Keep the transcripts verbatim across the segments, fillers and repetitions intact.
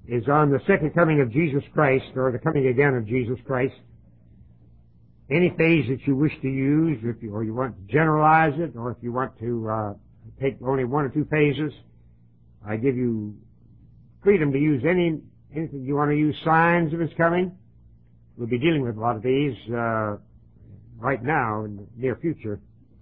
is on the second coming of Jesus Christ, or the coming again of Jesus Christ. Any phase that you wish to use, if you, or you want to generalize it, or if you want to uh, take only one or two phases, I give you freedom to use any anything you want to use. Signs of His coming. We'll be dealing with a lot of these uh, right now in the near future.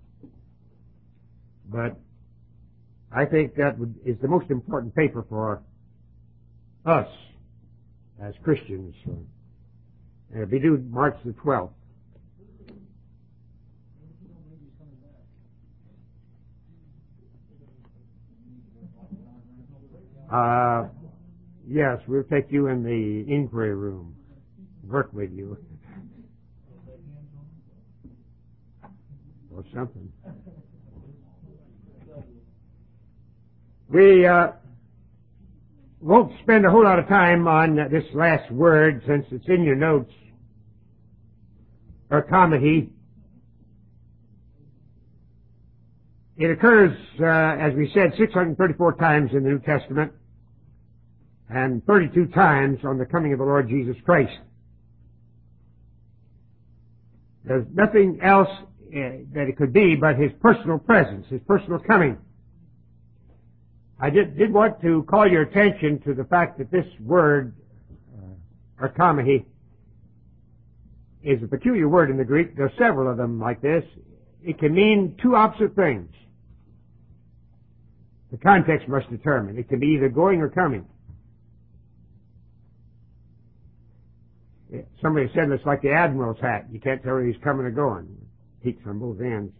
But I think that would, is the most important paper for us as Christians. And it'll be due March the twelfth. Uh, yes, we'll take you in the inquiry room, work with you, or something. We uh, won't spend a whole lot of time on this last word, since it's in your notes. Erchomai. It occurs, uh, as we said, six hundred thirty-four times in the New Testament, and thirty-two times on the coming of the Lord Jesus Christ. There's nothing else uh, that it could be but His personal presence, His personal coming. I did, did want to call your attention to the fact that this word, uh, erchomai, is a peculiar word in the Greek. There are several of them like this. It can mean two opposite things. The context must determine. It can be either going or coming. Somebody said it's like the admiral's hat. You can't tell whether he's coming or going. Peaks on both ends.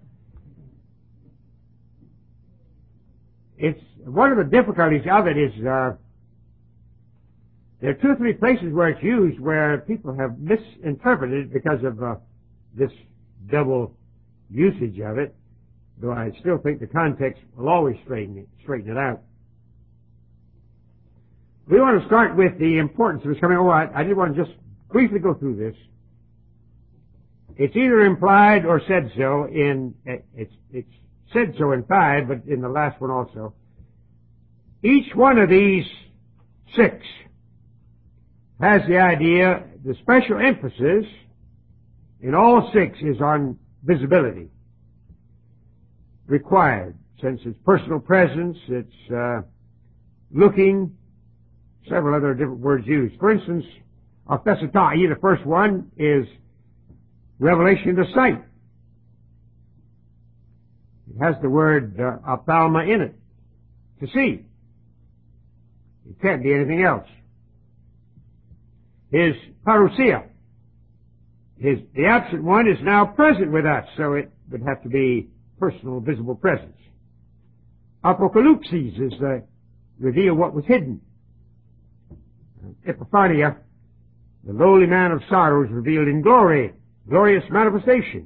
It's one of the difficulties of it is uh, there are two or three places where it's used where people have misinterpreted it because of uh, this double usage of it. Though I still think the context will always straighten it, straighten it out. We want to start with the importance of His coming. Oh, I, I did want to just briefly go through this. It's either implied or said so in, it's, it's said so in five, but in the last one also. Each one of these six has the idea, the special emphasis in all six is on visibility. Required, since it's personal presence, it's uh, looking, several other different words used. For instance, aphesetai, the first one, is revelation to sight. It has the word uh, ophthalma in it, to see. It can't be anything else. His parousia, his, the absent one is now present with us, so it would have to be personal, visible presence. Apocalypsis is the reveal what was hidden. Epiphania, the lowly man of sorrows revealed in glory, glorious manifestation.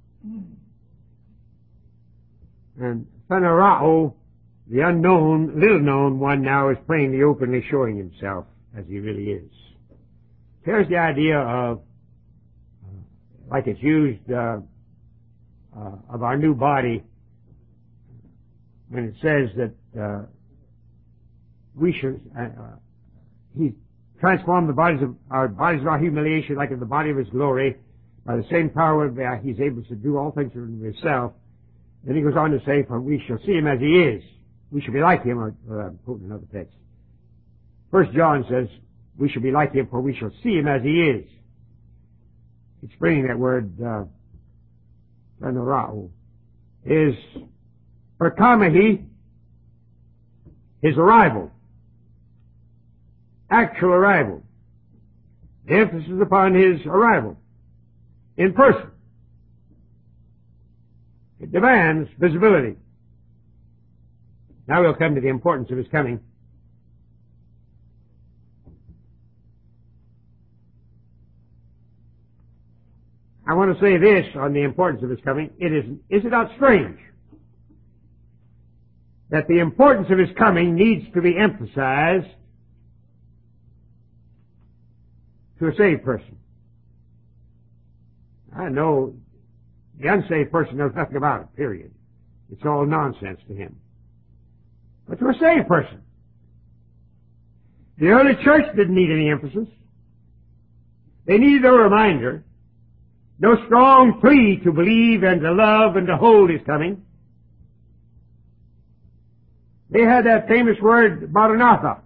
And phanerao, the unknown, little known one now is plainly, openly showing himself as he really is. Here's the idea of, uh, like it's used, uh, Uh, of our new body, when it says that uh, we should, uh, uh, He transformed the bodies of our bodies of our humiliation like in the body of His glory by the same power that He's able to do all things in Himself. Then he goes on to say, "For we shall see Him as He is. We shall be like Him." Or, or I'm quoting another text. First John says, "We shall be like Him, for we shall see Him as He is." Explaining that word. Uh, is erchomai, His arrival, actual arrival. The emphasis is upon His arrival in person. It demands visibility. Now we'll come to the importance of His coming. I want to say this on the importance of His coming. It is, is it not strange that the importance of His coming needs to be emphasized to a saved person? I know the unsaved person knows nothing about it, period. It's all nonsense to him. But to a saved person, The early church didn't need any emphasis. They needed a reminder, no strong plea to believe and to love and to hold His coming. They had that famous word, Maranatha.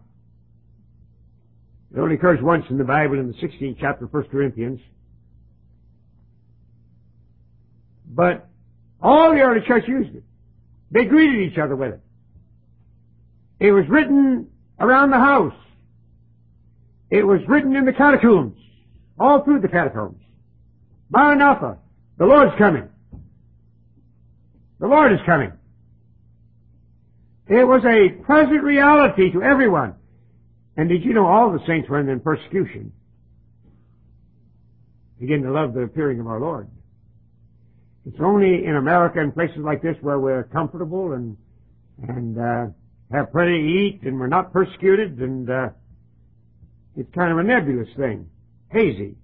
It only occurs once in the Bible in the sixteenth chapter of First Corinthians. But all the early church used it. They greeted each other with it. It was written around the house. It was written in the catacombs, all through the catacombs. Maranatha, the Lord's coming. The Lord is coming. It was a present reality to everyone. And did you know all the saints were in persecution begin to love the appearing of our Lord? It's only in America and places like this where we're comfortable and and uh, have plenty to eat and we're not persecuted, and uh, it's kind of a nebulous thing, hazy.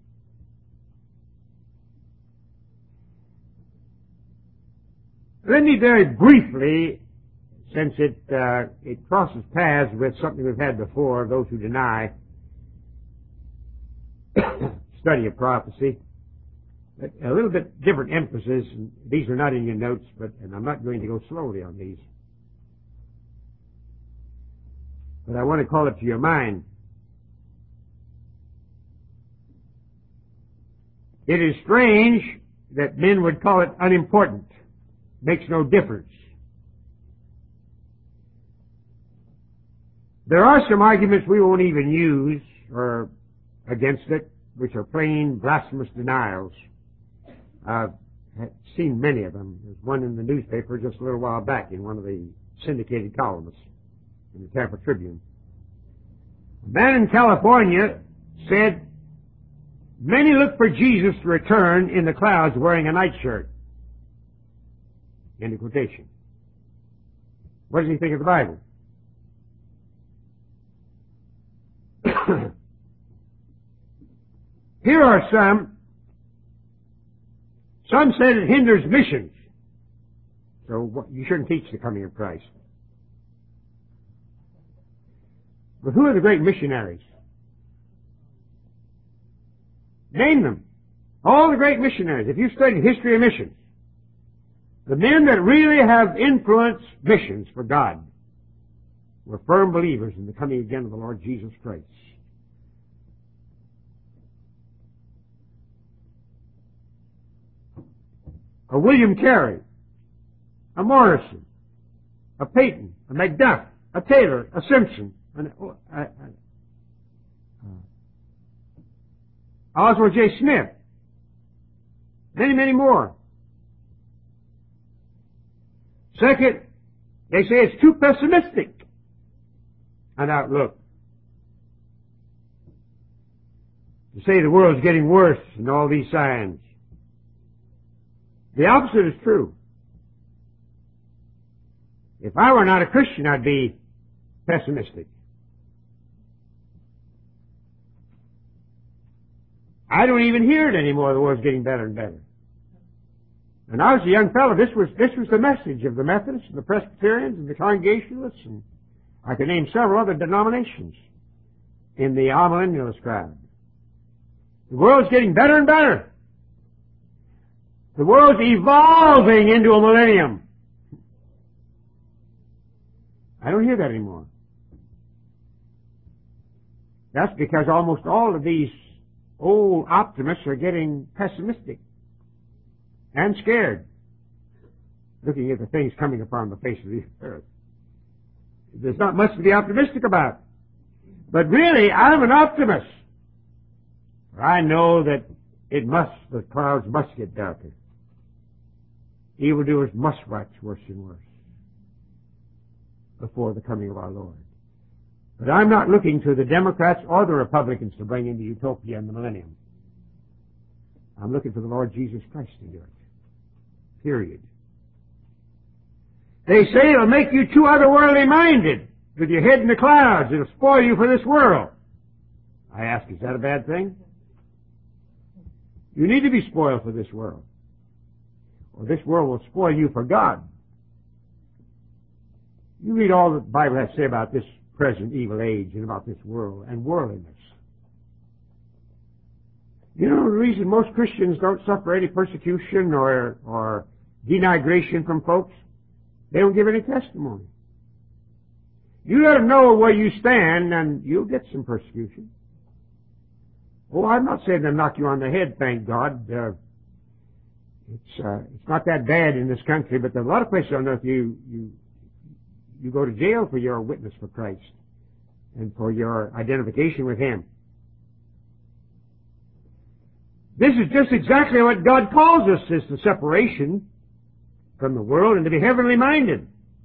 Let me very briefly, since it uh, it crosses paths with something we've had before, those who deny study of prophecy, but a little bit different emphasis. And these are not in your notes, but and I'm not going to go slowly on these. But I want to call it to your mind. It is strange that men would call it unimportant. Makes no difference. There are some arguments we won't even use or against it, which are plain blasphemous denials. I've seen many of them. There's one in the newspaper just a little while back in one of the syndicated columnists in the Tampa Tribune. A man in California said, many look for Jesus to return in the clouds wearing a nightshirt. End of quotation. What does he think of the Bible? Here are some. Some said it hinders missions. So you shouldn't teach the coming of Christ. But who are the great missionaries? Name them. All the great missionaries. If you study the history of missions, the men that really have influenced missions for God were firm believers in the coming again of the Lord Jesus Christ. A William Carey, a Morrison, a Peyton, a Macduff, a Taylor, a Simpson, an, uh, uh, uh, Oswald J. Smith, many, many more. Second, they say it's too pessimistic an outlook. To say the world's getting worse and all these signs. The opposite is true. If I were not a Christian, I'd be pessimistic. I don't even hear it anymore. The world's getting better and better. And I was a young fellow. This was this was the message of the Methodists and the Presbyterians and the Congregationalists, and I could name several other denominations in the amillennialist crowd. The world's getting better and better. The world's evolving into a millennium. I don't hear that anymore. That's because almost all of these old optimists are getting pessimistic and scared, looking at the things coming upon the face of the earth. There's not much to be optimistic about. But really, I'm an optimist. I know that it must, the clouds must get darker. Evildoers must wax worse and worse before the coming of our Lord. But I'm not looking to the Democrats or the Republicans to bring in the utopia and the millennium. I'm looking for the Lord Jesus Christ to do it. Period. They say it'll make you too otherworldly minded with your head in the clouds. It'll spoil you for this world. I ask, is that a bad thing? You need to be spoiled for this world, or this world will spoil you for God. You read all the Bible has to say about this present evil age and about this world and worldliness. You know the reason most Christians don't suffer any persecution or, or denigration from folks? They don't give any testimony. You let them know where you stand and you'll get some persecution. Oh, I'm not saying they'll knock you on the head, thank God. Uh, it's, uh, it's not that bad in this country, but there are a lot of places on earth you, you, you go to jail for your witness for Christ and for your identification with Him. This is just exactly what God calls us, is the separation from the world and to be heavenly minded.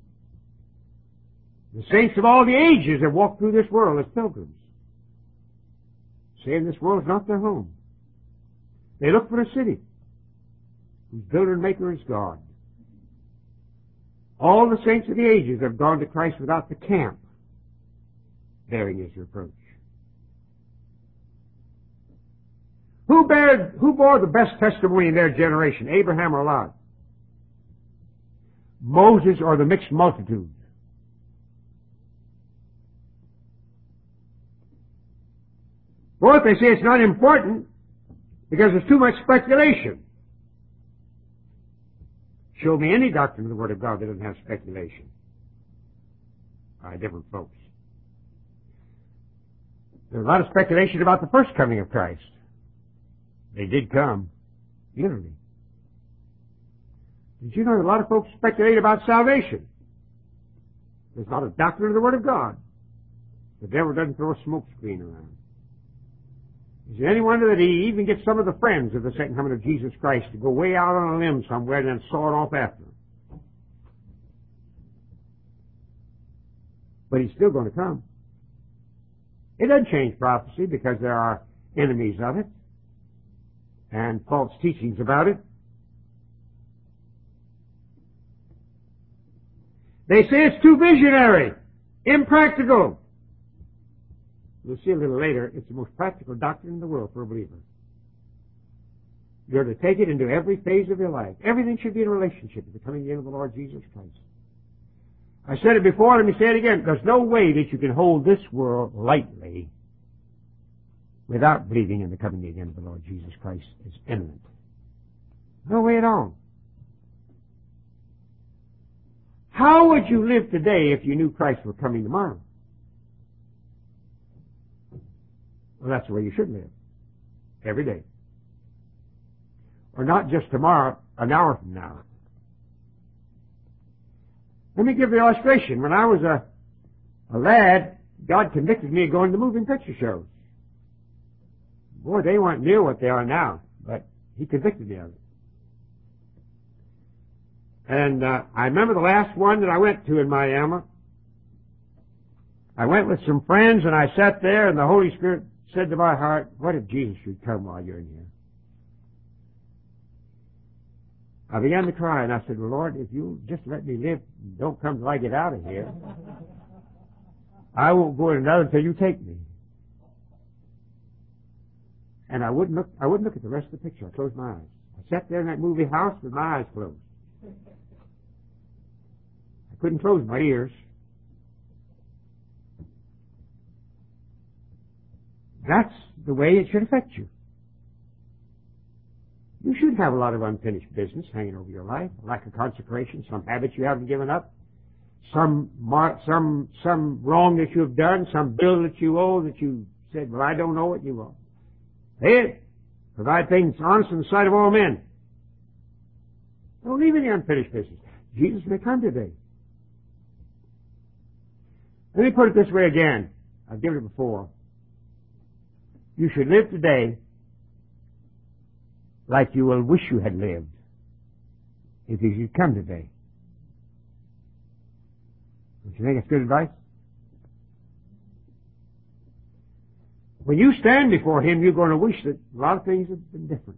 The saints of all the ages have walked through this world as pilgrims, saying this world is not their home. They look for a city whose builder and maker is God. All the saints of the ages have gone to Christ without the camp bearing His reproach. Who, bared, who bore the best testimony in their generation, Abraham or Lot? Moses or the mixed multitude? Both, they say it's not important because there's too much speculation. Show me any doctrine of the Word of God that doesn't have speculation by different folks. There's a lot of speculation about the first coming of Christ. They did come, literally. Did you know that a lot of folks speculate about salvation? There's not a doctrine of the Word of God. The devil doesn't throw a smoke screen around. Is it any wonder that he even gets some of the friends of the second coming of Jesus Christ to go way out on a limb somewhere and then saw it off after him? But he's still going to come. It doesn't change prophecy because there are enemies of it and false teachings about it. They say it's too visionary, impractical. We'll see a little later, it's the most practical doctrine in the world for a believer. You're to take it into every phase of your life. Everything should be in relationship to the coming in of the Lord Jesus Christ. I said it before, let me say it again. There's no way that you can hold this world lightly without believing in the coming again of the Lord Jesus Christ is imminent. No way at all. How would you live today if you knew Christ were coming tomorrow? Well, that's the way you should live. Every day. Or not just tomorrow, an hour from now. Let me give the illustration. When I was a, a lad, God convicted me of going to moving picture shows. Boy, they weren't near what they are now, but He convicted me of it. And uh, I remember the last one that I went to in Miami. I went with some friends, and I sat there, and the Holy Spirit said to my heart, what if Jesus should come while you're in here? I began to cry, and I said, well, Lord, if you'll just let me live, don't come till I get out of here. I won't go in another until you take me. And I wouldn't look, I wouldn't look at the rest of the picture. I closed my eyes. I sat there in that movie house with my eyes closed. I couldn't close my ears. That's the way it should affect you. You should have a lot of unfinished business hanging over your life, a lack of consecration, some habits you haven't given up, some mar- some some wrong that you have done, some bill that you owe that you said, well, I don't know what you owe. Pay it. Provide things honest in the sight of all men. Don't leave any unfinished business. Jesus may come today. Let me put it this way again. I've given it before. You should live today like you will wish you had lived if He should come today. Don't you think it's good advice? When you stand before Him, you're going to wish that a lot of things had been different.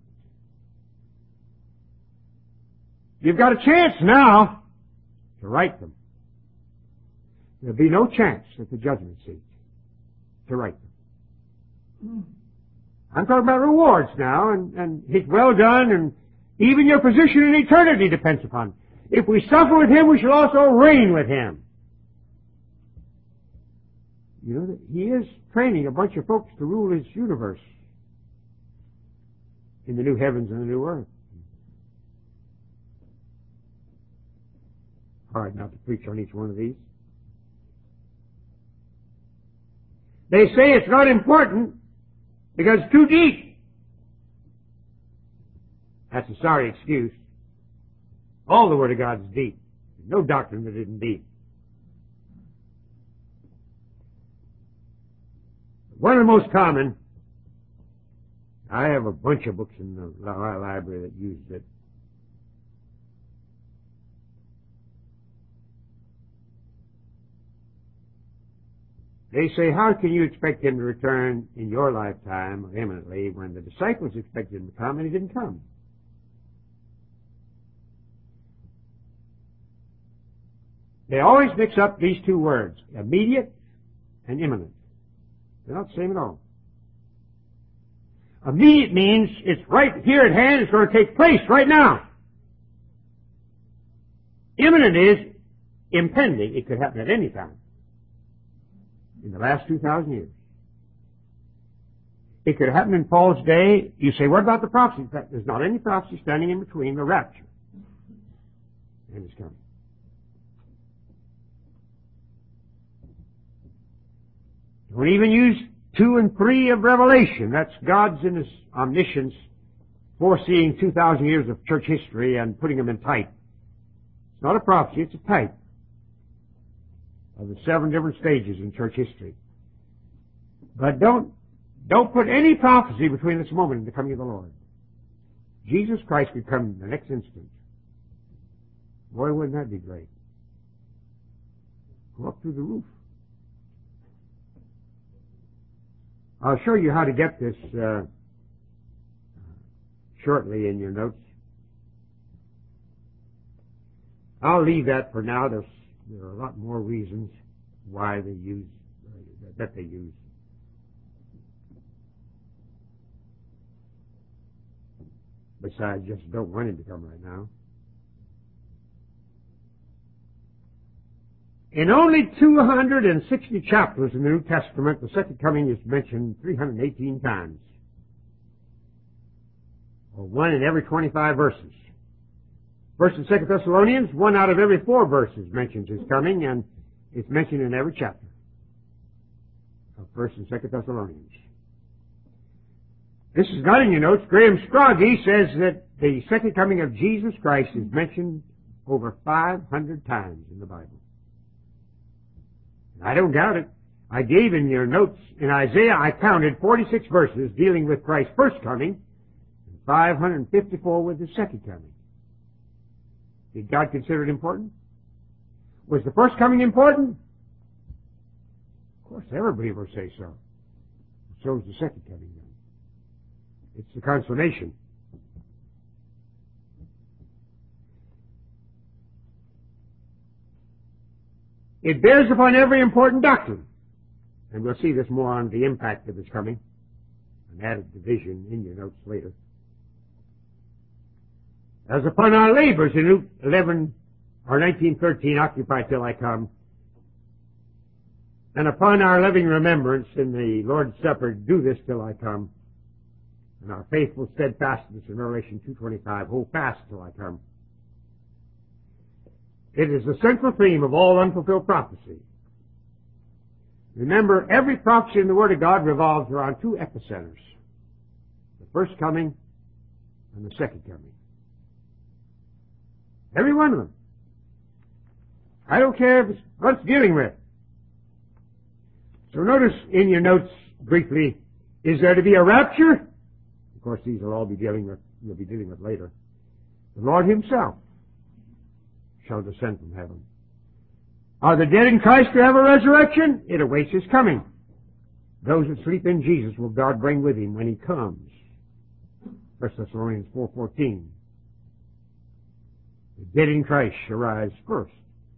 You've got a chance now to right them. There'll be no chance at the judgment seat to right them. I'm talking about rewards now, and, and His well done, and even your position in eternity depends upon it. If we suffer with Him, we shall also reign with Him. You know, that he is training a bunch of folks to rule his universe in the new heavens and the new earth. Hard not to preach on each one of these. They say it's not important because it's too deep. That's a sorry excuse. All the Word of God is deep. There's no doctrine that isn't deep. One of the most common, I have a bunch of books in the library that use it. They say, how can you expect him to return in your lifetime or imminently when the disciples expected him to come and he didn't come? They always mix up these two words, immediate and imminent. They're not the same at all. Immediate means it's right here at hand, it's going to take place right now. Imminent is impending. It could happen at any time in the last two thousand years. It could happen in Paul's day. You say, what about the prophecy? In fact, there's not any prophecy standing in between the rapture and his coming. Don't even use two and three of Revelation. That's God's in his omniscience foreseeing two thousand years of church history and putting them in type. It's not a prophecy, it's a type of the seven different stages in church history. But don't, don't put any prophecy between this moment and the coming of the Lord. Jesus Christ could come the next instant. Boy, wouldn't that be great? Go up through the roof. I'll show you how to get this uh, shortly in your notes. I'll leave that for now. There's, there are a lot more reasons why they use, uh, that they use. Besides, just don't want him to come right now. In only two hundred sixty chapters in the New Testament, the second coming is mentioned three hundred eighteen times. Or one in every twenty-five verses. First and Second Thessalonians, one out of every four verses mentions his coming, and it's mentioned in every chapter of First and Second Thessalonians. This is not in your notes. Graham Scroggie says that the second coming of Jesus Christ is mentioned over five hundred times in the Bible. I don't doubt it. I gave in your notes in Isaiah, I counted forty-six verses dealing with Christ's first coming and five hundred fifty-four with his second coming. Did God consider it important? Was the first coming important? Of course, every believer say so. So is the second coming then. It's the consummation. It bears upon every important doctrine. And we'll see this more on the impact of his coming. An added division in your notes later. As upon our labors in Luke eleven or nineteen thirteen, occupy till I come. And upon our loving remembrance in the Lord's Supper, do this till I come. And our faithful steadfastness in Revelation two twenty-five, hold fast till I come. It is the central theme of all unfulfilled prophecy. Remember, every prophecy in the Word of God revolves around two epicenters. The first coming and the second coming. Every one of them. I don't care if it's what it's dealing with. So notice in your notes briefly, is there to be a rapture? Of course, these will all be dealing with, we'll be dealing with later. The Lord himself shall descend from heaven. Are the dead in Christ to have a resurrection? It awaits his coming. Those that sleep in Jesus will God bring with him when he comes. First Thessalonians four fourteen. The dead in Christ shall rise first.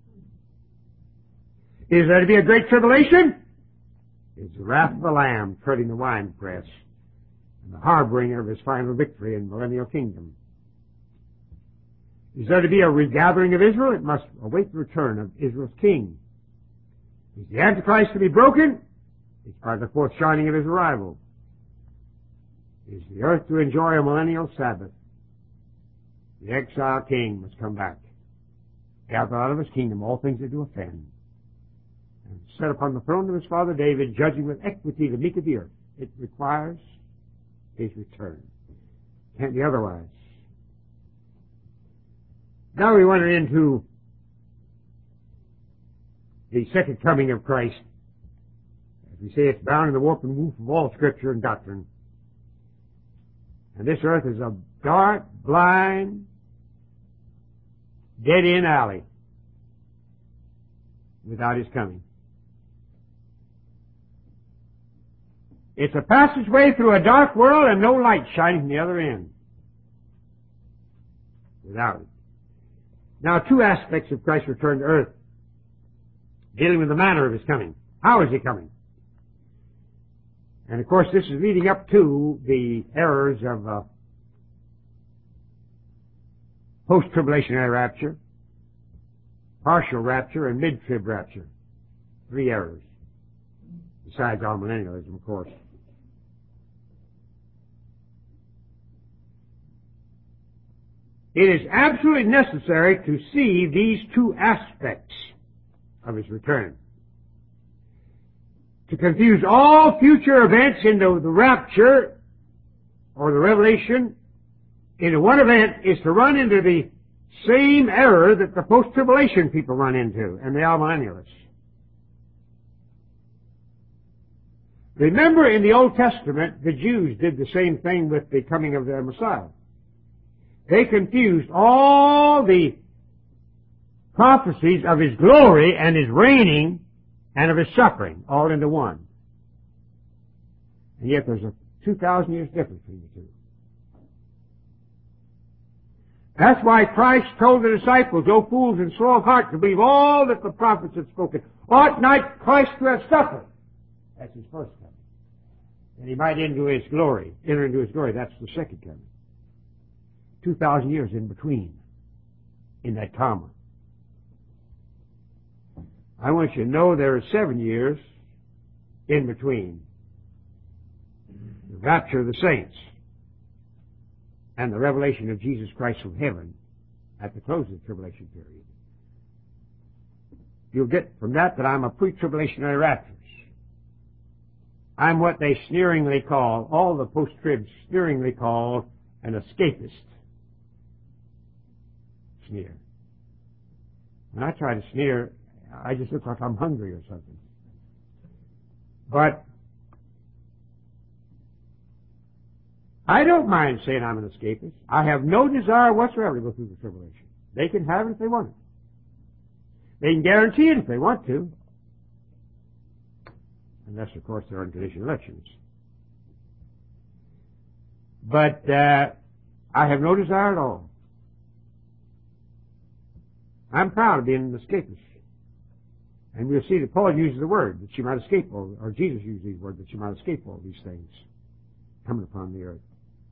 Is there to be a great tribulation? It's the wrath of the Lamb treading the winepress and the harbinger of his final victory in the millennial kingdom. Is there to be a regathering of Israel? It must await the return of Israel's king. Is the Antichrist to be broken? It's by the foreshining of his arrival. Is the earth to enjoy a millennial Sabbath? The exile king must come back, gather out of his kingdom all things that do offend, and set upon the throne of his father David, judging with equity the meek of the earth. It requires his return. Can't be otherwise. Now we went into the second coming of Christ. As we say, it's bound in the warp and woof of all Scripture and doctrine. And this earth is a dark, blind, dead-end alley without his coming. It's a passageway through a dark world and no light shining from the other end without it. Now, two aspects of Christ's return to earth, dealing with the manner of his coming. How is he coming? And of course, this is leading up to the errors of uh, post-tribulationary rapture, partial rapture, and mid-trib rapture. Three errors, besides amillennialism, of course. It is absolutely necessary to see these two aspects of his return. To confuse all future events into the rapture or the revelation into one event is to run into the same error that the post-tribulation people run into and the amillennialists. Remember, in the Old Testament, the Jews did the same thing with the coming of their Messiah. They confused all the prophecies of his glory and his reigning and of his suffering all into one. And yet there's a two thousand years difference between the two. That's why Christ told the disciples, O fools and slow of heart, to believe all that the prophets have spoken. Ought not Christ to have suffered? That's his first coming. And he might into his glory, enter into his glory. That's the second coming. Two thousand years in between, in that comma. I want you to know there are seven years in between the rapture of the saints and the revelation of Jesus Christ from heaven at the close of the tribulation period. You'll get from that that I'm a pre-tribulationary rapturist. I'm what they sneeringly call, all the post-tribs sneeringly call, an escapist. Sneer. When I try to sneer, I just look like I'm hungry or something. But I don't mind saying I'm an escapist. I have no desire whatsoever to go through the tribulation. They can have it if they want it. They can guarantee it if they want to. Unless, of course, they're unconditional elections. But uh, I have no desire at all. I'm proud of being an escapist. And we'll see that Paul uses the word that you might escape all, or Jesus uses the word that you might escape all these things coming upon the earth.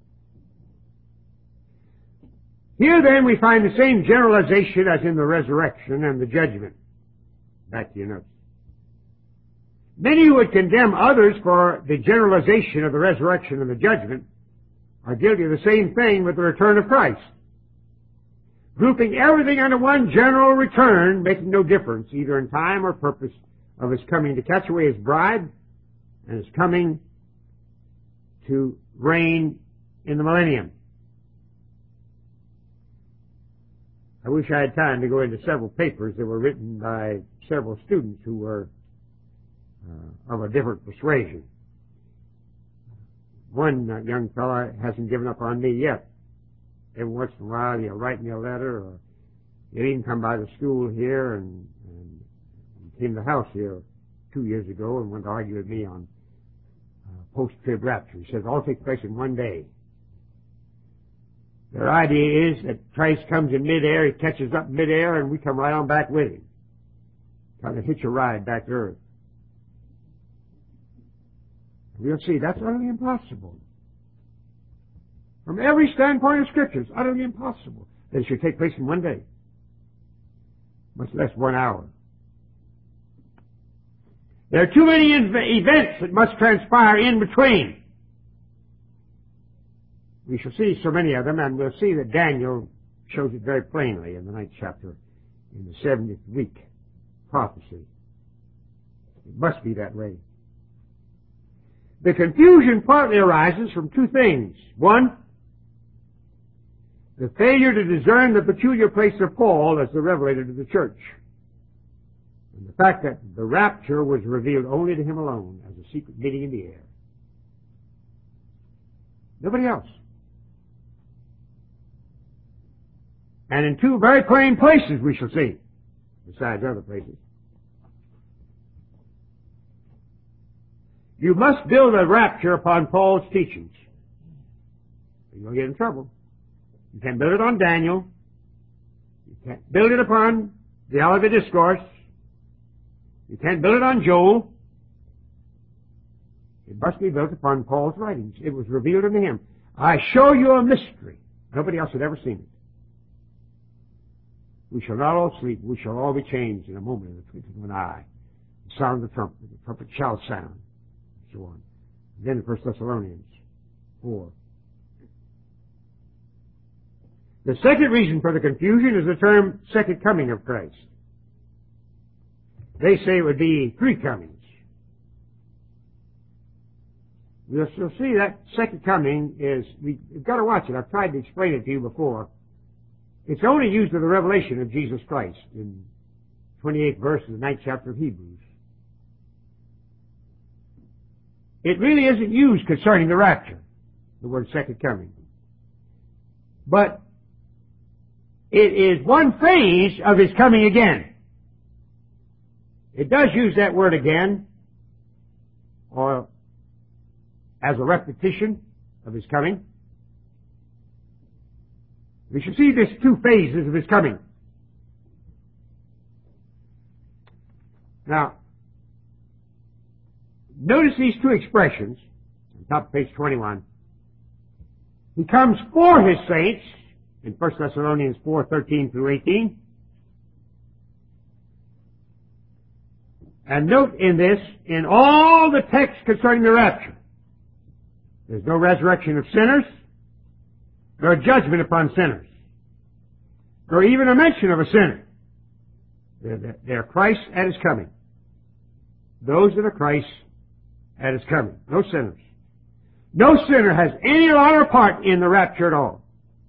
Here then we find the same generalization as in the resurrection and the judgment. Back to your notes. Many who would condemn others for the generalization of the resurrection and the judgment are guilty of the same thing with the return of Christ. Grouping everything under one general return, making no difference, either in time or purpose, of his coming to catch away his bride and his coming to reign in the millennium. I wish I had time to go into several papers that were written by several students who were uh, of a different persuasion. One uh, young fellow hasn't given up on me yet. Every once in a while he'll write me a letter, or he'll even come by the school here and, and came to the house here two years ago and wanted to argue with me on uh, post-trib rapture. He says it all takes place in one day. Their idea is that Christ comes in midair, he catches up midair, and we come right on back with him. Kind of hitch a ride back to earth. We'll see, that's utterly impossible. From every standpoint of Scripture, it's utterly impossible that it should take place in one day, much less one hour. There are too many inv- events that must transpire in between. We shall see so many of them, and we'll see that Daniel shows it very plainly in the ninth chapter, in the seventieth week prophecy. It must be that way. The confusion partly arises from two things. One, the failure to discern the peculiar place of Paul as the revelator to the church. And the fact that the rapture was revealed only to him alone as a secret meeting in the air. Nobody else. And in two very plain places we shall see, besides other places. You must build a rapture upon Paul's teachings. You're going to get in trouble. You can't build it on Daniel. You can't build it upon the Olivet Discourse. You can't build it on Joel. It must be built upon Paul's writings. It was revealed unto him. I show you a mystery. Nobody else had ever seen it. We shall not all sleep. We shall all be changed in a moment, in the twinkling of an eye. The sound of the trumpet. The trumpet shall sound. And so on. And then in First Thessalonians four. The second reason for the confusion is the term second coming of Christ. They say it would be three comings. We'll see that second coming is, we've got to watch it. I've tried to explain it to you before. It's only used in the revelation of Jesus Christ in twenty-eighth verse of the ninth chapter of Hebrews. It really isn't used concerning the rapture, the word second coming. But it is one phase of his coming again. It does use that word again, or as a repetition of his coming. We should see these two phases of his coming. Now, notice these two expressions on top of page twenty-one. He comes for his saints in First Thessalonians four, thirteen through eighteen. And note in this, in all the texts concerning the rapture, there's no resurrection of sinners, nor judgment upon sinners, nor even a mention of a sinner. They're, they're Christ at his coming. Those that are Christ at his coming. No sinners. No sinner has any lot or part in the rapture at all.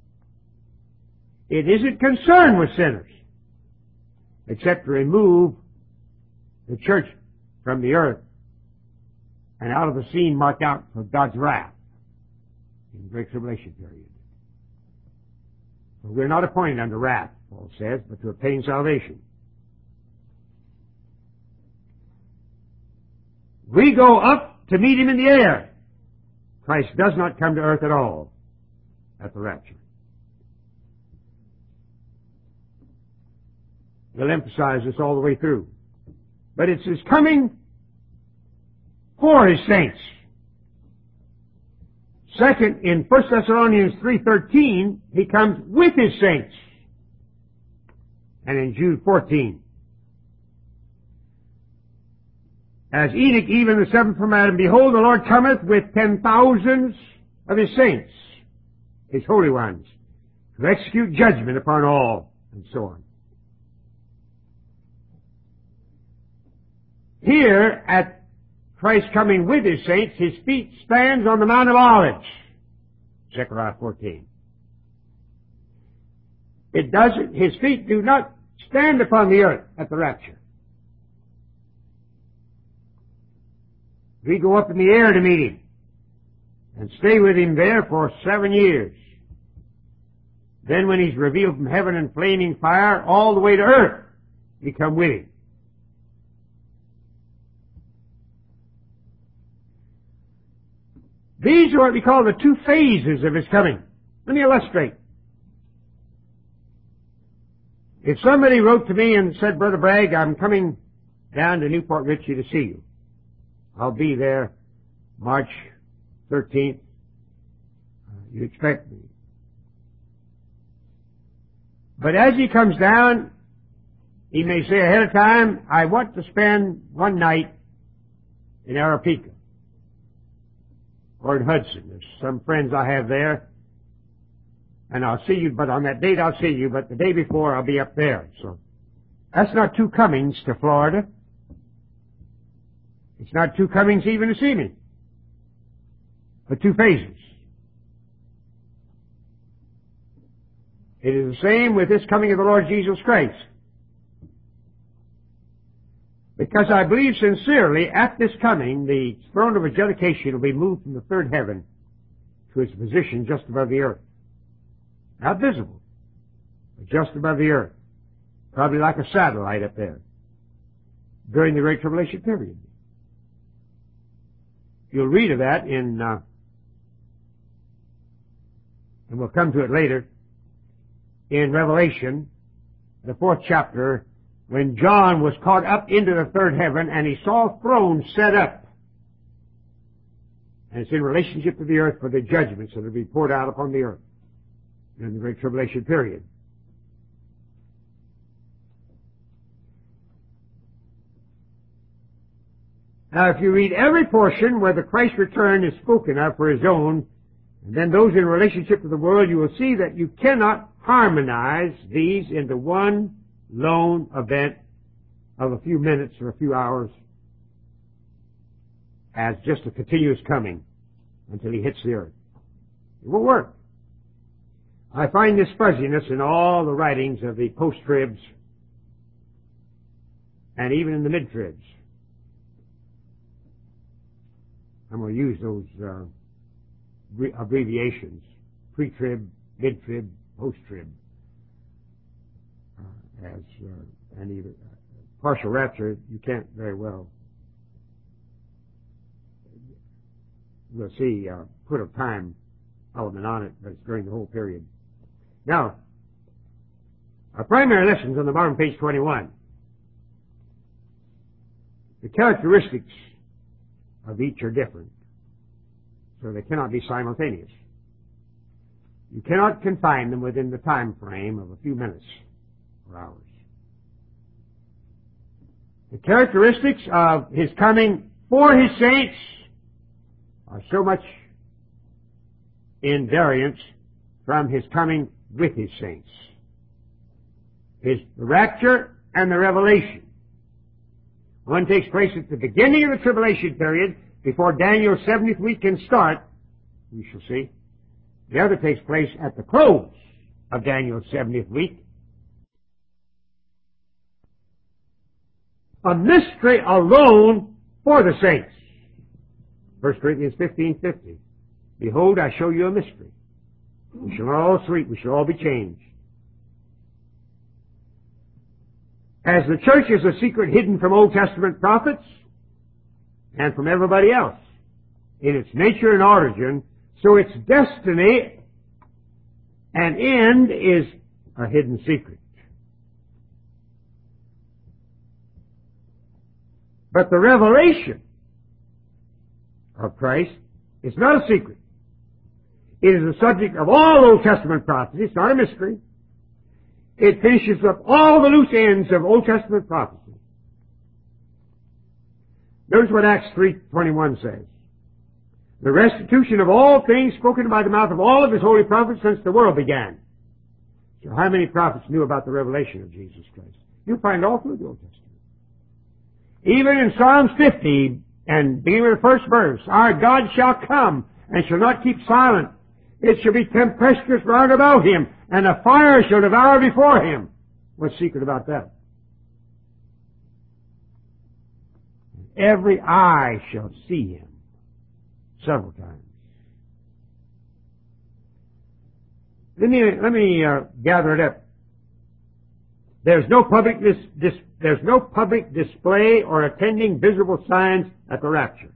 It isn't concerned with sinners, except to remove the church from the earth and out of the scene marked out for God's wrath in the Great Tribulation period. For we're not appointed unto wrath, Paul says, but to obtain salvation. We go up to meet him in the air. Christ does not come to earth at all at the rapture. We'll emphasize this all the way through. But it's his coming for his saints. Second, in First Thessalonians three thirteen, he comes with his saints. And in Jude fourteen, as Enoch, even the seventh from Adam, behold, the Lord cometh with ten thousands of his saints, his holy ones, to execute judgment upon all, and so on. Here, at Christ coming with his saints, his feet stands on the Mount of Olives, Zechariah fourteen. It doesn't, his feet do not stand upon the earth at the rapture. We go up in the air to meet him and stay with him there for seven years. Then when he's revealed from heaven in flaming fire all the way to earth, we come with him. These are what we call the two phases of his coming. Let me illustrate. If somebody wrote to me and said, Brother Bragg, I'm coming down to Newport Richey to see you. I'll be there March thirteenth. Uh, you expect me. But as he comes down, he may say ahead of time, I want to spend one night in Arapika or in Hudson. There's some friends I have there, and I'll see you, but on that date I'll see you, but the day before I'll be up there. So that's not two comings to Florida. It's not two comings even to see me, but two phases. It is the same with this coming of the Lord Jesus Christ. Because I believe sincerely, at this coming, the throne of adjudication will be moved from the third heaven to its position just above the earth. Not visible, but just above the earth. Probably like a satellite up there during the Great Tribulation period. You'll read of that in, uh, and we'll come to it later, in Revelation, the fourth chapter, when John was caught up into the third heaven and he saw thrones set up. And it's in relationship to the earth for the judgments that will be poured out upon the earth in the Great Tribulation period. Now, if you read every portion where the Christ return is spoken of for his own, and then those in relationship to the world, you will see that you cannot harmonize these into one lone event of a few minutes or a few hours as just a continuous coming until he hits the earth. It won't work. I find this fuzziness in all the writings of the post-tribs and even in the mid-tribs. I'm going to use those uh, abbreviations: pre-trib, mid-trib, post-trib. Uh, as uh, and either uh, partial rapture, you can't very well. We'll see. Uh, put a time element on it, but it's during the whole period. Now, our primary lessons on the bottom, page twenty-one. The characteristics of each are different, so they cannot be simultaneous. You cannot confine them within the time frame of a few minutes or hours. The characteristics of his coming for his saints are so much in variance from his coming with his saints. His the rapture and the revelation. One takes place at the beginning of the tribulation period, before Daniel's seventieth week can start, we shall see. The other takes place at the close of Daniel's seventieth week. A mystery alone for the saints. First Corinthians fifteen fifty. Behold, I show you a mystery. We shall all sleep, we shall all be changed. As the church is a secret hidden from Old Testament prophets and from everybody else in its nature and origin, so its destiny and end is a hidden secret. But the revelation of Christ is not a secret. It is the subject of all Old Testament prophecy. It's not a mystery. It finishes up all the loose ends of Old Testament prophecy. Notice what Acts three twenty-one says. The restitution of all things spoken by the mouth of all of his holy prophets since the world began. So how many prophets knew about the revelation of Jesus Christ? You'll find all through the Old Testament. Even in Psalms fifty, and beginning with the first verse, our God shall come and shall not keep silent. It shall be tempestuous round about him, and a fire shall devour before him. What's the secret about that? Every eye shall see him. Several times. Let me, let me uh, gather it up. There's no public dis, dis, there's no public display or attending visible signs at the rapture.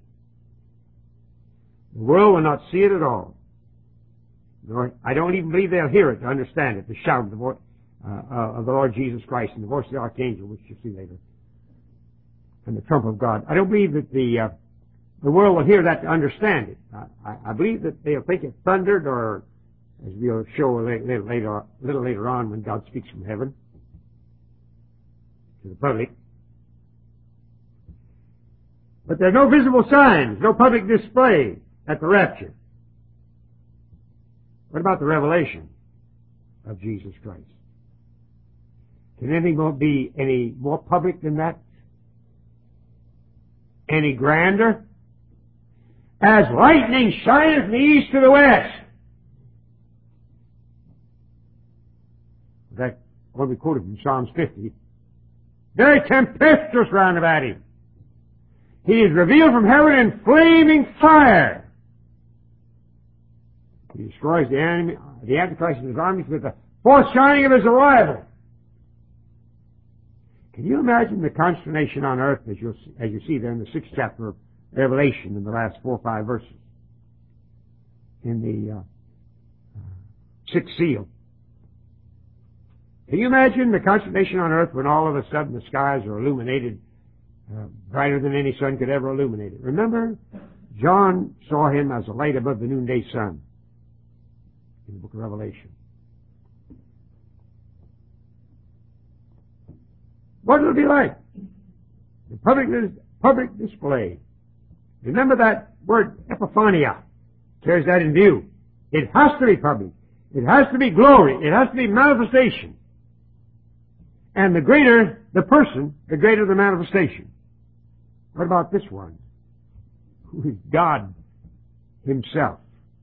The world will not see it at all. Nor, I don't even believe they'll hear it to understand it, the shout of the, voice, uh, uh, of the Lord Jesus Christ and the voice of the archangel, which you'll see later, and the trump of God. I don't believe that the uh, the world will hear that to understand it. I, I believe that they'll think it thundered, or as we'll show a little later, a little later on when God speaks from heaven to the public. But there are no visible signs, no public display at the rapture. What about the revelation of Jesus Christ? Can anything more be any more public than that? Any grander? As lightning shineth from the east to the west. That what we quoted from Psalms fifty. Very tempestuous round about him. He is revealed from heaven in flaming fire. He destroys the, enemy, the Antichrist and his armies with the foreshining of his arrival. Can you imagine the consternation on earth as, you'll see, as you see there in the sixth chapter of Revelation in the last four or five verses? In the uh, sixth seal. Can you imagine the consternation on earth when all of a sudden the skies are illuminated uh, brighter than any sun could ever illuminate it? Remember, John saw him as a light above the noonday sun in the book of Revelation. What will it be like? The public, public display. Remember that word epiphania carries that in view. It has to be public. It has to be glory. It has to be manifestation. And the greater the person, the greater the manifestation. What about this one? Who is God Himself?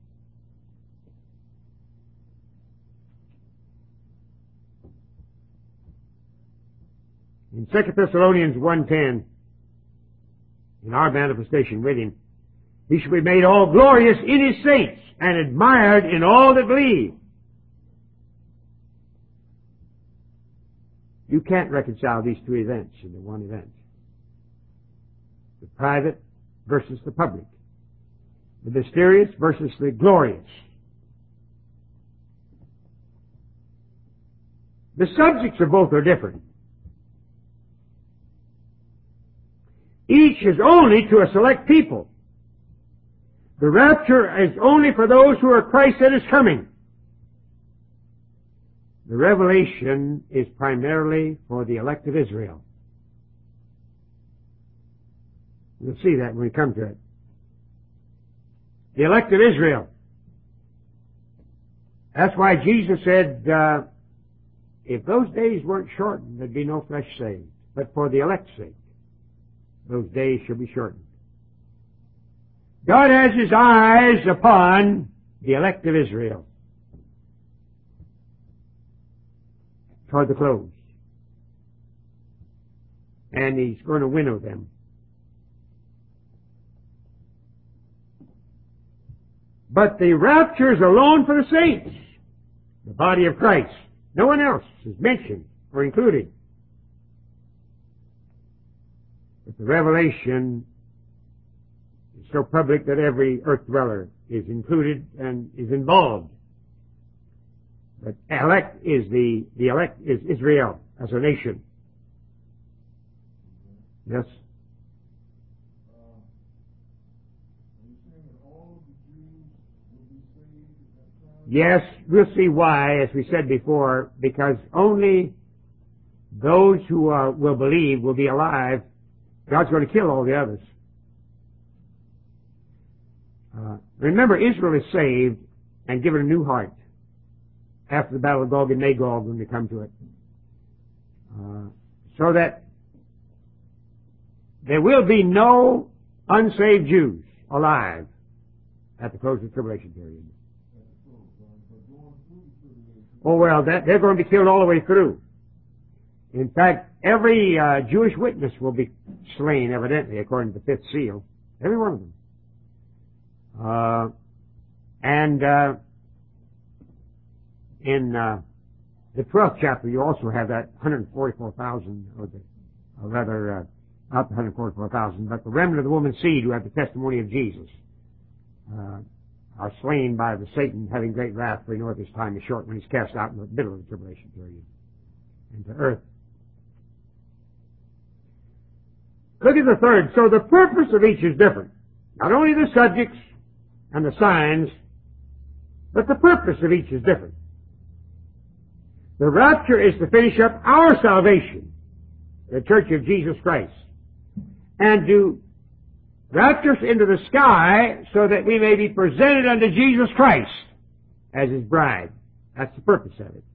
In Second Thessalonians one ten, in our manifestation with Him, He shall be made all glorious in His saints and admired in all that believe. You can't reconcile these two events into one event. The private versus the public. The mysterious versus the glorious. The subjects of both are different. Each is only to a select people. The rapture is only for those who are Christ that is coming. The revelation is primarily for the elect of Israel. We'll see that when we come to it. The elect of Israel. That's why Jesus said, uh, if those days weren't shortened, there'd be no flesh saved. But for the elect's sake, those days shall be shortened. God has His eyes upon the elect of Israel toward the close. And He's going to winnow them. But the rapture is alone for the saints, the body of Christ. No one else is mentioned or included. But the revelation is so public that every earth dweller is included and is involved. But elect is the, the elect is Israel as a nation. Yes? Yes, we'll see why, as we said before, because only those who are, will believe will be alive. God's going to kill all the others. Uh, remember, Israel is saved and given a new heart after the battle of Gog and Magog when we come to it. Uh, so that there will be no unsaved Jews alive at the close of the tribulation period. Oh, well, that, they're going to be killed all the way through. In fact, every uh, Jewish witness will be slain, evidently, according to the fifth seal. Every one of them. Uh, and uh, in uh, the twelfth chapter, you also have that one hundred forty-four thousand, or, the, or rather, uh, not the one hundred forty-four thousand, but the remnant of the woman's seed who have the testimony of Jesus. Uh, are slain by the Satan having great wrath, for he knoweth his time is short when he's cast out in the middle of the tribulation period into earth. Look at the third. So the purpose of each is different. Not only the subjects and the signs, but the purpose of each is different. The rapture is to finish up our salvation, the Church of Jesus Christ, and to rapture us into the sky so that we may be presented unto Jesus Christ as His bride. That's the purpose of it.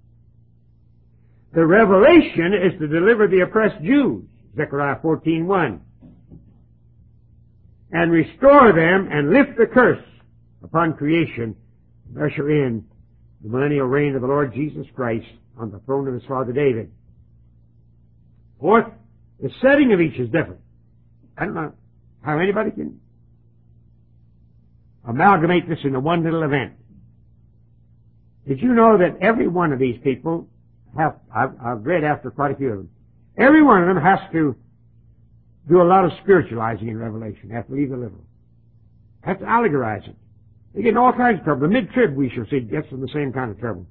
The revelation is to deliver the oppressed Jews, Zechariah fourteen one, and restore them and lift the curse upon creation and usher in the millennial reign of the Lord Jesus Christ on the throne of His father David. Fourth, the setting of each is different. I don't know how anybody can amalgamate this into one little event. Did you know that every one of these people have, I've, I've read after quite a few of them, every one of them has to do a lot of spiritualizing in Revelation. They have to leave the literal. They have to allegorize it. They get in all kinds of trouble. The mid-trib, we shall see, gets in the same kind of trouble.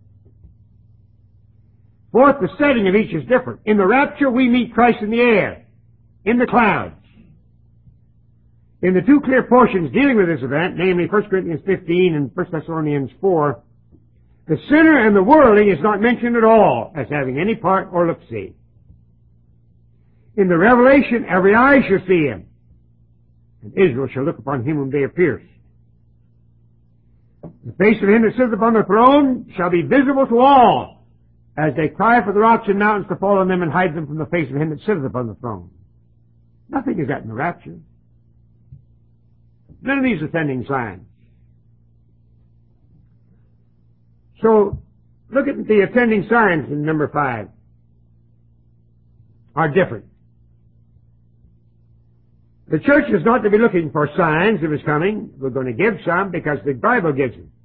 Fourth, the setting of each is different. In the rapture, we meet Christ in the air, in the clouds. In the two clear portions dealing with this event, namely First Corinthians fifteen and First Thessalonians four, the sinner and the worldling is not mentioned at all as having any part or look-see. In the Revelation, every eye shall see Him, and Israel shall look upon Him whom they have pierced. The face of Him that sitteth upon the throne shall be visible to all, as they cry for the rocks and mountains to fall on them and hide them from the face of Him that sitteth upon the throne. Nothing is that in the rapture. None of these attending signs. So, look at the attending signs in number five. Are different. The church is not to be looking for signs of His coming. We're going to give some because the Bible gives them.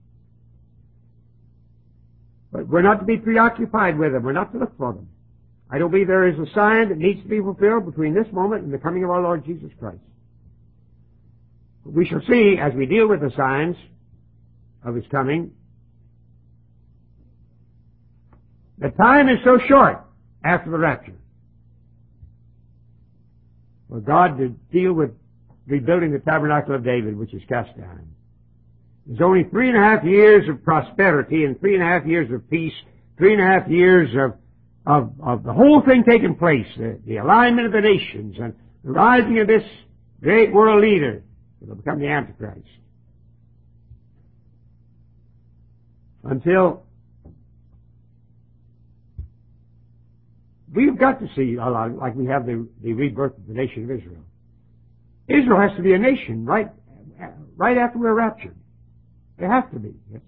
But we're not to be preoccupied with them. We're not to look for them. I don't believe there is a sign that needs to be fulfilled between this moment and the coming of our Lord Jesus Christ. But we shall see as we deal with the signs of His coming, the time is so short after the rapture for God to deal with rebuilding the tabernacle of David, which is cast down. There's only three and a half years of prosperity and three and a half years of peace, three and a half years of, of, of the whole thing taking place, the, the alignment of the nations and the rising of this great world leader that will become the Antichrist. Until we've got to see, like we have the, the rebirth of the nation of Israel. Israel has to be a nation right, right after we're raptured. They have to be. Yes.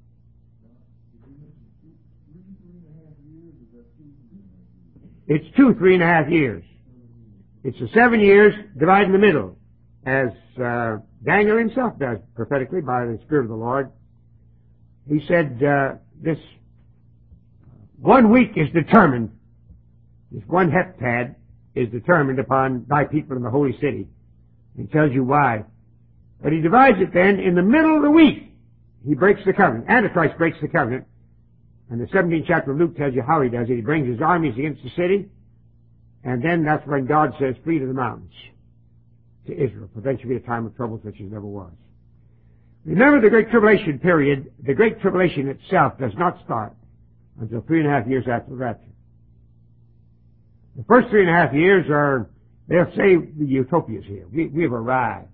It's two three and a half years. It's the seven years divided in the middle, as uh, Daniel himself does prophetically by the Spirit of the Lord. He said, uh, this one week is determined, this one heptad is determined upon thy people in the holy city. He tells you why. But he divides it then in the middle of the week. He breaks the covenant. Antichrist breaks the covenant. And the seventeenth chapter of Luke tells you how he does it. He brings his armies against the city. And then that's when God says, flee to the mountains to Israel. For then shall be a time of trouble such as never was. Remember the Great Tribulation period. The Great Tribulation itself does not start until three and a half years after the rapture. The first three and a half years are, they'll say the utopias here. We, we have arrived.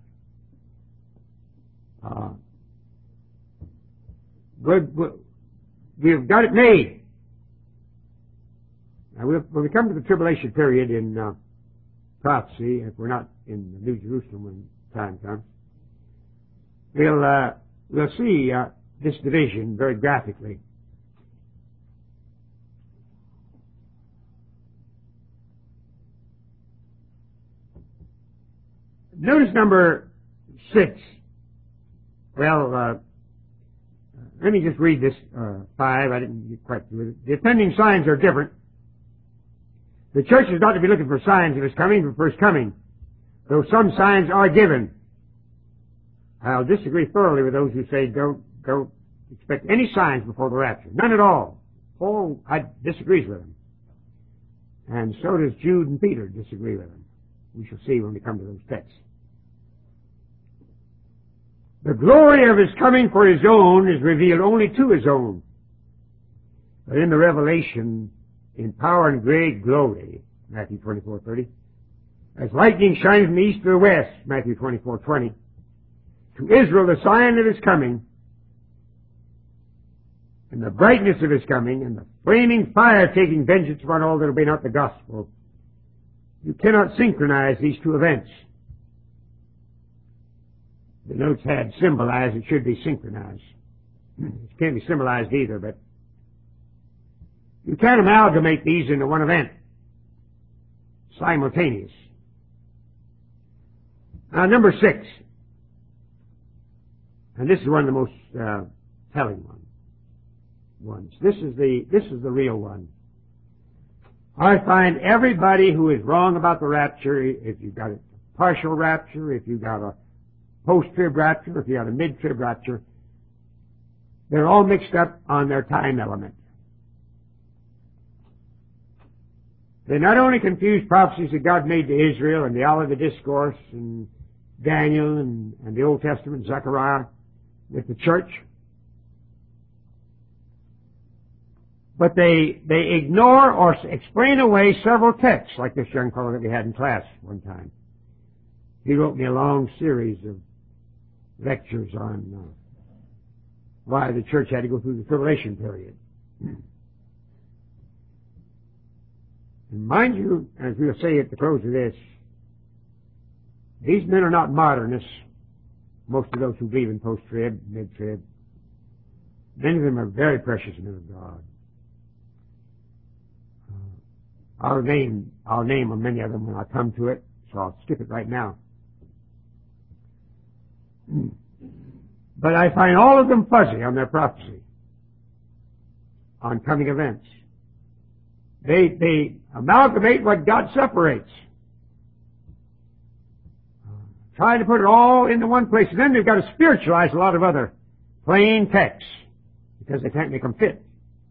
Uh, we're, we're, we've got it made. Now, we'll, when we come to the tribulation period in uh, prophecy, if we're not in the New Jerusalem when time comes, we'll, uh, we'll see uh, this division very graphically. Notice number six. Well, uh, let me just read this uh, five. I didn't get quite through it. The attending signs are different. The church is not to be looking for signs of His coming, but for His coming, though some signs are given. I'll disagree thoroughly with those who say don't don't expect any signs before the rapture. None at all. Paul I disagrees with them, and so does Jude and Peter disagree with them. We shall see when we come to those texts. The glory of His coming for His own is revealed only to His own. But in the Revelation, in power and great glory, Matthew twenty-four thirty, As lightning shines from the east to the west, Matthew twenty-four twenty. To Israel the sign of his coming, and the brightness of his coming, and the flaming fire taking vengeance upon all that obey not the gospel. You cannot synchronize these two events. The notes had symbolized, it should be synchronized. It can't be symbolized either, but you can't amalgamate these into one event. Simultaneous. Now, number six. And this is one of the most uh, telling one, ones. This is the this is the real one. I find everybody who is wrong about the rapture, if you've got a partial rapture, if you've got a post-trib rapture, if you've got a mid-trib rapture, they're all mixed up on their time element. They not only confuse prophecies that God made to Israel and the Olivet Discourse and Daniel and, and the Old Testament, Zechariah, with the church, but they they ignore or explain away several texts, like this young fellow that we had in class one time. He wrote me a long series of lectures on uh, why the church had to go through the tribulation period. And mind you, as we'll say at the close of this, these men are not modernists, most of those who believe in post-trib, mid-trib. Many of them are very precious men of God. Uh, I'll name, I'll name many of them when I come to it, so I'll skip it right now. But I find all of them fuzzy on their prophecy, on coming events. They, they amalgamate what God separates. Try to put it all into one place, and then they've got to spiritualize a lot of other plain texts, because they can't make them fit.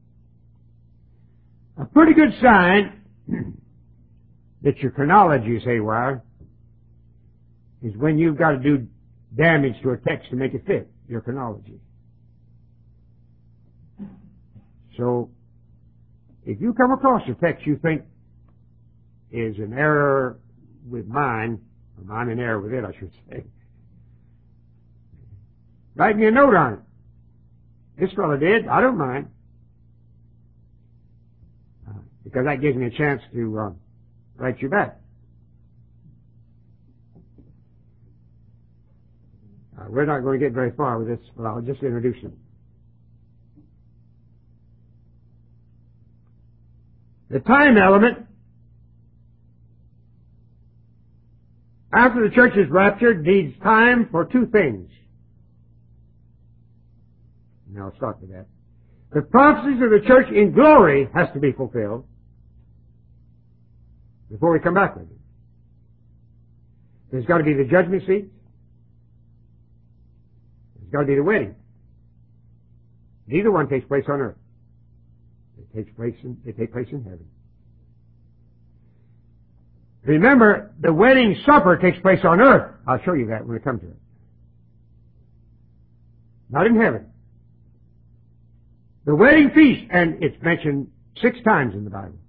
A pretty good sign that your chronology is haywire is when you've got to do damage to a text to make it fit your chronology. So, if you come across a text you think is an error with mine, or mine in error with it, I should say, write me a note on it. This fellow did. I don't mind. Uh, because that gives me a chance to uh, write you back. Uh, we're not going to get very far with this, but I'll just introduce him. The time element, after the church is raptured, needs time for two things. Now I'll start with that. The prophecies of the church in glory has to be fulfilled before we come back with it. There's got to be the judgment seat. There's got to be the wedding. Neither one takes place on earth. It takes place in, they take place in heaven. Remember, the wedding supper takes place on earth. I'll show you that when we come to it. Not in heaven. The wedding feast, and it's mentioned six times in the Bible.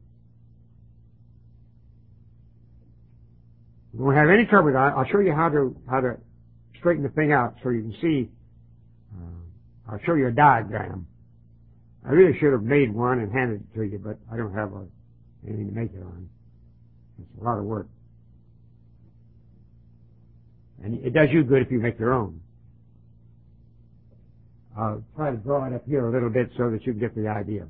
We won't have any trouble with that. I'll show you how to how to straighten the thing out so you can see. Uh, I'll show you a diagram. I really should have made one and handed it to you, but I don't have a, anything to make it on. It's a lot of work. And it does you good if you make your own. I'll try to draw it up here a little bit so that you can get the idea.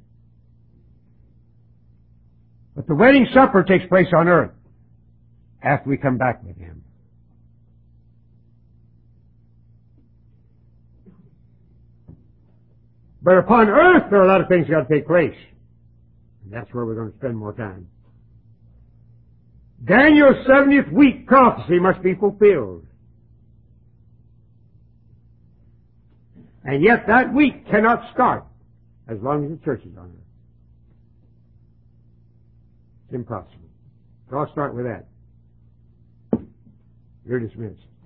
But the wedding supper takes place on earth after we come back with Him. But upon earth, there are a lot of things that got to take place. And that's where we're going to spend more time. Daniel's seventieth week prophecy must be fulfilled. And yet that week cannot start as long as the church is on earth. It's impossible. So I'll start with that. You're dismissed.